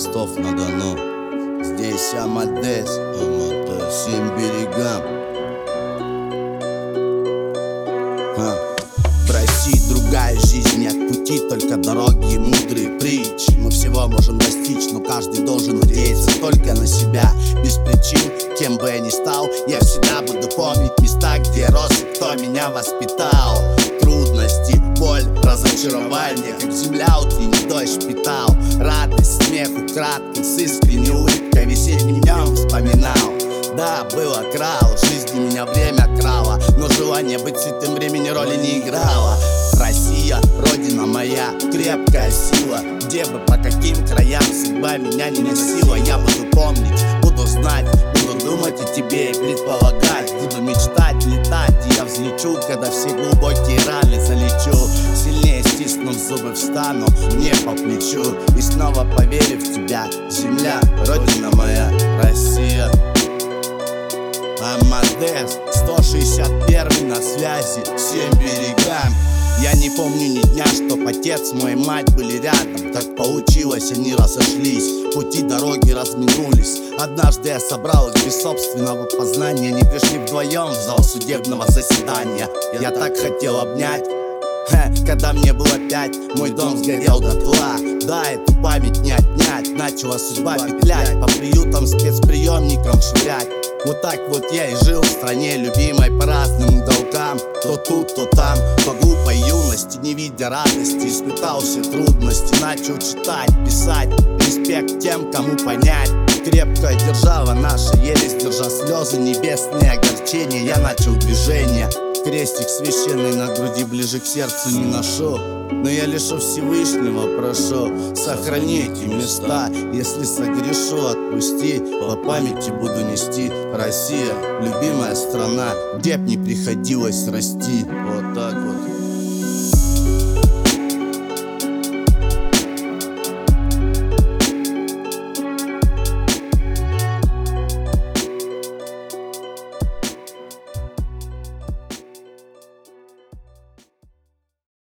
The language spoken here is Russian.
Ростов-на-Дону. Здесь Амадес, всем берегам. В России другая жизнь, нет пути, только дороги и мудрые притчи. Мы всего можем достичь, но каждый должен надеяться только на себя. Без причин, кем бы я ни стал, я всегда буду помнить места, где рос и кто меня воспитал. Трудности, боль, разочарование, как земля утренний дождь впитал. Радость, смех украдкой, с искренней улыбкой весенним днем вспоминал. Да, было крал, в жизни меня время крало, но желание быть святым времени роли не играло. Россия, родина моя, крепкая сила. Где бы, по каким краям судьба меня не носила, я буду помнить, буду знать, буду думать о тебе и предполагать. Буду мечтать, летать, и я взлечу, когда все глубокие раны залечу. Сильнее стиснув зубы, встану, мне по плечу и снова поверю в тебя. Земля, родина моя, Россия. Амадес, 161 на связи, всем берегам. Я не помню ни дня, чтоб отец, мой мать были рядом. Так получилось, они разошлись, пути дороги разминулись. Однажды я собрал их без собственного познания. Они пришли вдвоем в зал судебного заседания. Я так хотел обнять, когда мне было 5, мой дом сгорел дотла. Да, эту память не отнять, начала судьба петлять, по приютам, спецприемникам швырять. Вот так вот я и жил в стране любимой по разным уголкам. То тут, то там, по глупой юности, не видя радости, испытал все трудности. Начал читать, писать, респект тем, кому понять. Крепкая держава наша, еле сдержа слезы, небесные огорчения. Я начал движение, крестик священный на груди ближе к сердцу не ношу. Но я лишь у Всевышнего прошу, сохрани эти места. Если согрешу, отпусти, по памяти буду нести. Россия, любимая страна, где б не приходилось расти. Вот так вот.